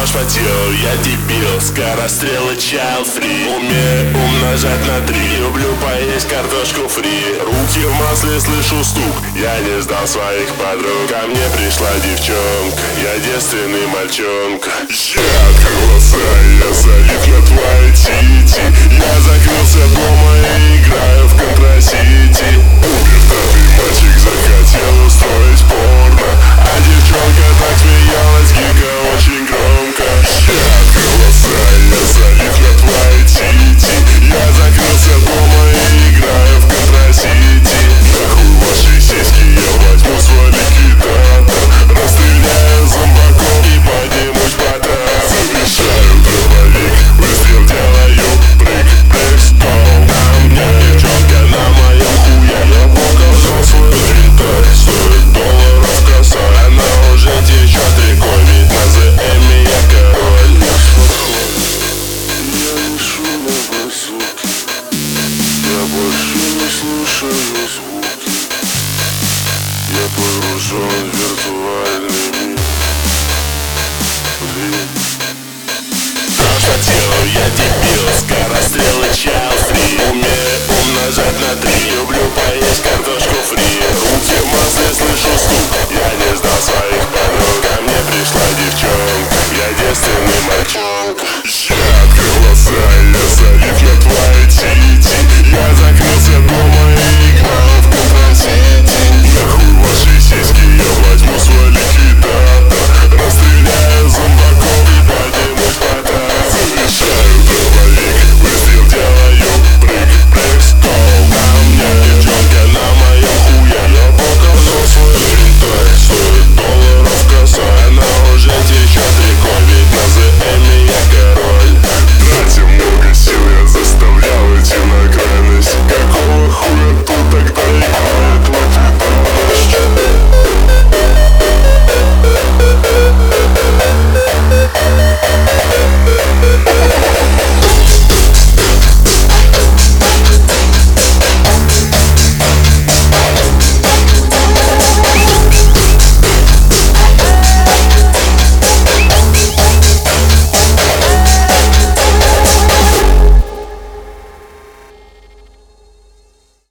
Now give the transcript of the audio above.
Пошпотел, я дебил, скорострелы child free. Умею умножать на 3, люблю поесть картошку фри. Руки в масле, слышу стук, я не сдал своих подруг. Ко мне пришла девчонка, я девственный мальчонка. Я открыл глаза, я залип на твои тити. Я закрылся дома и играю в Контрасити. Пубертатый мальчик захотел устроить порно, а девчонка так смеялась дико, очень громко. Я открыл глаза, я залип на твои тити. Я закрылся дома и играю в Контрасити. Нахуй ваши сиськи, я возьму свой ликвидатор, расстреляю зомбаков и поднимусь потом. Замешаю дробовик, выстрел делаю, прыг-прыг, стол. На мне девчонка на моем хуе, я показал свой риток. Стоит долларов коса, она уже течет рекой, ведь на ЗМ я король. Я с подхода, я не шумно базуки, я больше не слушаю звуки. Я погружен в виртуальный мир. Пошпотел, я дебил, скорострелы child free. Умею умножать на 3, люблю поесть картошку фри. Руки в масле, слышу стук, я не сдал своих подруг.